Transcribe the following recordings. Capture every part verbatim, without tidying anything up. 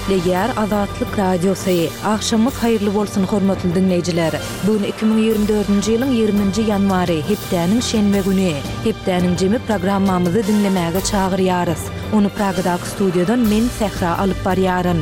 Leger Azatlyk Radiosu. Akşamyz hayırly bolsun hormatly dinleyijiler. Bugün iki bin ýygrimi dördünji ýylyň ýygrimiňji ýanwary, hepdäniň şenbe güni. Hepdäniň jemi programmamyzy dinlemäge çagyrýarys. Onu Pragadaky studiýadan men Sehra alyp barýaryn.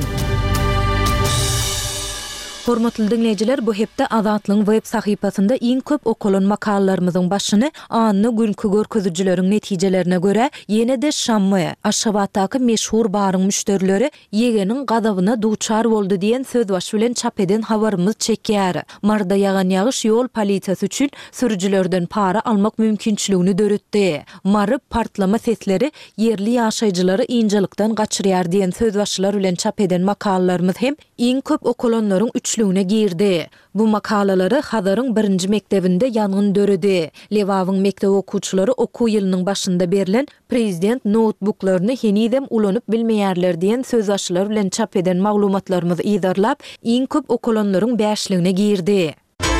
Hormatly dinleyijiler, bu hepde Azatlyň web sahypasynda iň köp okulan makallalarymyzyň başyny anny günkü görkezijileriň netijelerine göre ýene-de Şammy, Aşgabatdaky meşhur baryň müşterileri ýegeniň gazabyna duçar boldy diýen söz baş bilen çap eden habarymyz çekýär. Marda ýagan ýagyş ýol polisiýasy üçin sürüjilerden para almak mümkinçiligini döretdi. Mary partlama sesleri yerli ýaşaýjylary ýynjylykdan gaçyrýar diýen söz başlar bilen çap eden makallalarymyz hem iň köp okulanlaryň üçlüğüne girdi. Bu makalalary Hazaryň birinji mektebinde ýangyn döredi. Lewawyň mektep okuwçylary okuw ýylynyň başynda berilen prezident notebooklaryny henidem ulanyp bilmeýärler diýen söz başlar bilen çap eden maglumatlarymyzy ýydarlap, iň köp okulanlaryň beşligine girdi.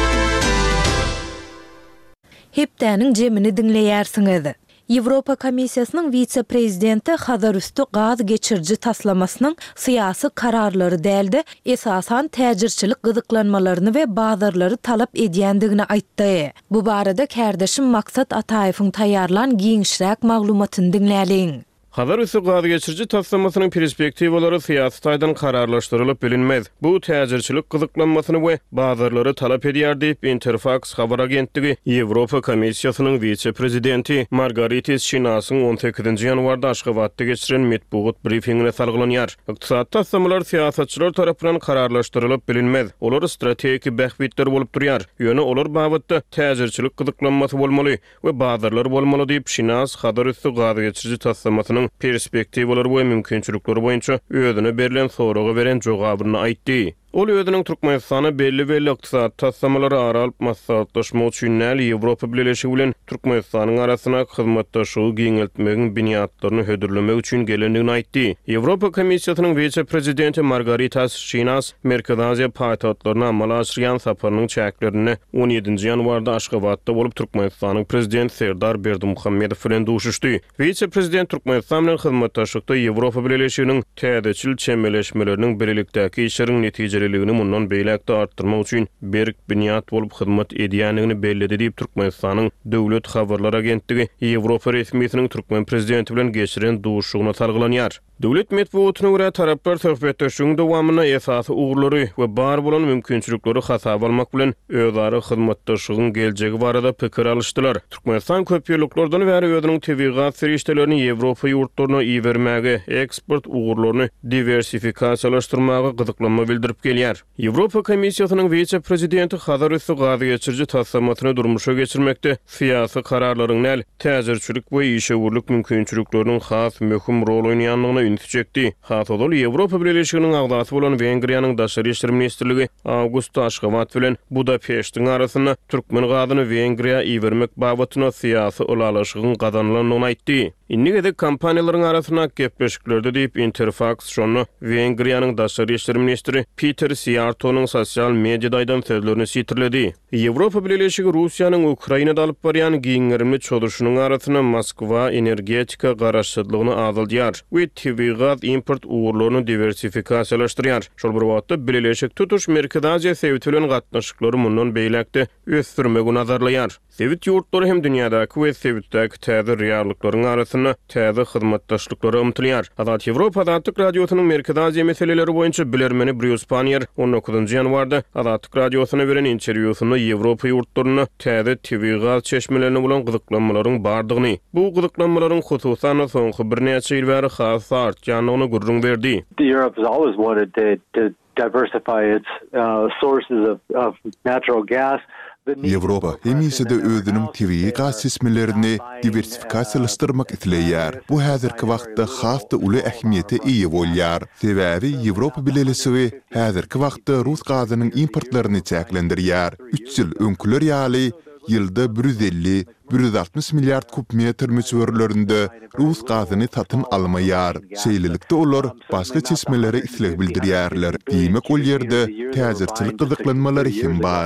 Hepdäniň jemini dinleýärsiňiz. Ýewropa Komissiýasynyň vice-prezidenti Hazar üstü gaz geçirji taslamasynyň syýasy kararlary däldi, esasan täjirçilik gyzyklanmalaryny we bazarlary talap edýändigini aýtdy. Bu barada kärdeşim Maksat Ataýewiň taýýarlan giňişräk maglumatyny dinläliň. Hazar üstü gaz geçirji taslamasynyň perspektiwalary syýasy taýdan kararlaşdyrylyp bilinmez. Bu täjirçilik gyzyklanmasyny we bazarlary talap edýär diýip Interfax habar agentligi Ýewropa Komissiýasynyň vice-prezidenti Margaritis Şinasyň on sekizinji ýanwarda Aşgabatda geçiren metbuat briefingine salgylanyar. Ykdysat taslamalar syýasatçylar tarapyndan kararlaşdyrylyp bilinmez. Olar strategik bähbitler bolup durýar. Ýöne olar babatda täjirçilik gyzyklanmasy bolmaly we bazarlar bolmaly diýip Şinas Hazar üstü gaz geçirji taslamasynyň perspektiwalary we mümkinçilikleri boýunça özüne berilen soraga beren jogabyny aýtdy. Ol ödünün Türkmenistany belli belli ykdysat tassamalary aralyp maslahatlaşma üçin näli Ýewropa Birleşigi bilen Türkmenistanyň arasyna hyzmatdaşygy giňeltmegiň biniatlaryny hödürlemek üçin gelendigini aýtdy. Ýewropa Komissiýasynyň vice-prezidenti Margaritas Şinas Merkez Aziýa paýtagtlaryna amala aşyrýan saparynyň çäklerini on ýedinji ýanwarda Aşgabatda bolup Türkmenistanyň prezidenti Serdar Berdimuhammedow bilen duşuşdy. Vice-prezident Türkmenistan bilen hyzmatdaşlykda Ýewropa Birleşiginiň täzeçil çemberleşmeleriniň birlikdäki işleriň netije ligini mundan beýlekde artdyrmak üçin berk biniat bolup hyzmat edýändigini bellidi diýip Türkmenistanyň döwlet habarlar agentligi Ýewropa resmiýetiniň Türkmen prezidenti bilen geçiren duşugyna salgylanyar. Döwlet medeniýetine görä taraplar söhbetdeşigiň dowamyna esasy ugrulary we bar bolan mümkinçilikleri hasaba almak bilen özara hyzmatdaşygyň geljegi barada pikir alışdylar. Türkmenistan köp ýyllardan bäri özüniň tebigat serişdelerini Ýewropa ýurtlaryna iýermäge, eksport ugrularyny diversifikasiýalaşdyrmaga gyzyklanma bildirip gelýär. Ýewropa Komissiýasynyň vice-prezidenti Hazar üstü gaz geçirji taslamasyny durmuşa geçirmekde syýasy kararlaryň näl täjirçilik we işewurluk mümkinçilikleriniň has möhüm rol oýnaýanlygyny çekdi. Hatodol Ýewropa Birleşiginiň agdaty bolan Wengriýanyň daşary işler ministrligi August Aşgabat bilen Budapeştiň arasyna türkmen gazyny Wengriýa iýermek babatyna syýasy ulalaşygyň gazanylanyny aýtdy. Innigede kompaniýalaryň arasyna gepleşiklerde diýip Interfax şonu Wengriýanyň daşary işler ministri Peter Siartonyň sosial mediýadan sözlerini sitirledi. Ýewropa Birleşigi Russiýanyň Ukrainada alyp barýan giňerimli çödüşüniň arasyna Moskwa energetika garaşdyrlygyny azaldýar we tebigat import uğurlaryny diversifikasiýalaşdyrýar. Şol bir wagtda Birleşik Tutuş Merkez Aziýa sewitilen gatnaşyklary mundan beýlekde ösdürmegi nazarlaýar. Sewit ýurtlary hem dünýädäki we sewitdäki täze reallyklaryň arasyna täze hyzmatdaşlyklary ymtylýar. Azat Ýewropa Azatlyk Radiosynyň Merkez Aziýa meseleleri boýunça bilermeni Bruce Panier on dokuzunji ýanwarda Azatlyk Radiosyna beren interwýusynda Ýewropa ýurtlaryna täze tebigat çeşmelerini bolan gyzyklanmalaryň bardygyny, bu gyzyklanmalaryň hususan soňky bir neçe ýyl bäri has artýanyny gurrun berdi. Europe has always wanted to, to diversify its uh, sources of, of natural gas. Ýewropa hemisede özüniň tebii gaz sesmelerini diversifikasiýalaşdyrmak isleýär. Bu häzirki wagtda hasda uly ähmiýete ýa bolýar. Sebäbi Ýewropa Birleşigi häzirki wagtda Rus gazynyň importlaryny çäklendirýär. üç ýyl öňküler ýaly ýylda bir yüz elli bir yüz altmış milyard kubmetr müswerlerinde Rus gazyny satyn almaýar. Şeýlelikde olar başga çeşmelere isleg bildirýärler. Diýmek ol ýerde täzirçilik gyzyklanmalary hem bar.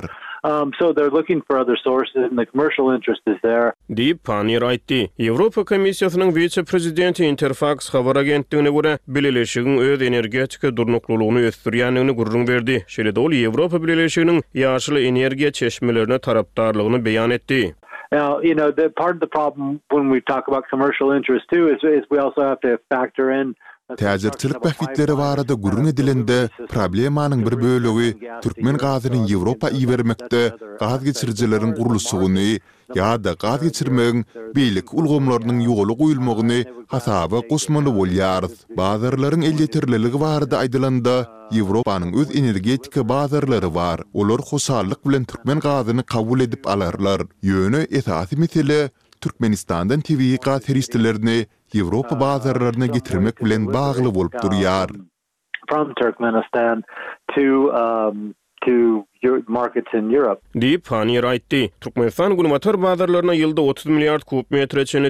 Um, so they're looking for other sources, and the commercial interest is there. Deyip Panir aýtdy. Ýewropa Komissiýasynyň vice-prezidenti Interfax habar agentligine görä Birleşigiň öz energetika durnuklulygyny ösdürýändigini gurrun berdi. Şeýle-de ol Ýewropa Birleşiginiň ýaşyl energiýa çeşmelerine tarapdarlygyny beýan etdi. Now, you know, the part of the problem when we talk about commercial interest too is, is we also have to factor in Täzirçilik bahitleri barada gurrun edilende problemanyň bir bölegi Türkmen gazynyň Ýewropa iýermekde gaz geçirjileriň gurulşygyny ýa-da gaz geçirmegiň beýlik ulgamlarynyň ýoly goýulmagyny hasaba gosmaly bolýar. Bazarlaryň elýetirliligi barada aýdylanda Ýewropanyň öz energetika bazarlary bar. Olar hoşallyk bilen Türkmen gazyny kabul edip alarlar. Ýöne esasy mesele Türkmenistandan T V gaz teristlerini Ýewropa bazarlaryna getirmek bilen bagly bolup durýar. From Turkmenistan to um, to markets in Europe. Deyip Panir aýtdy. Türkmenistan gunumatar bazarlaryna ýylda otuz milliard kub metre çene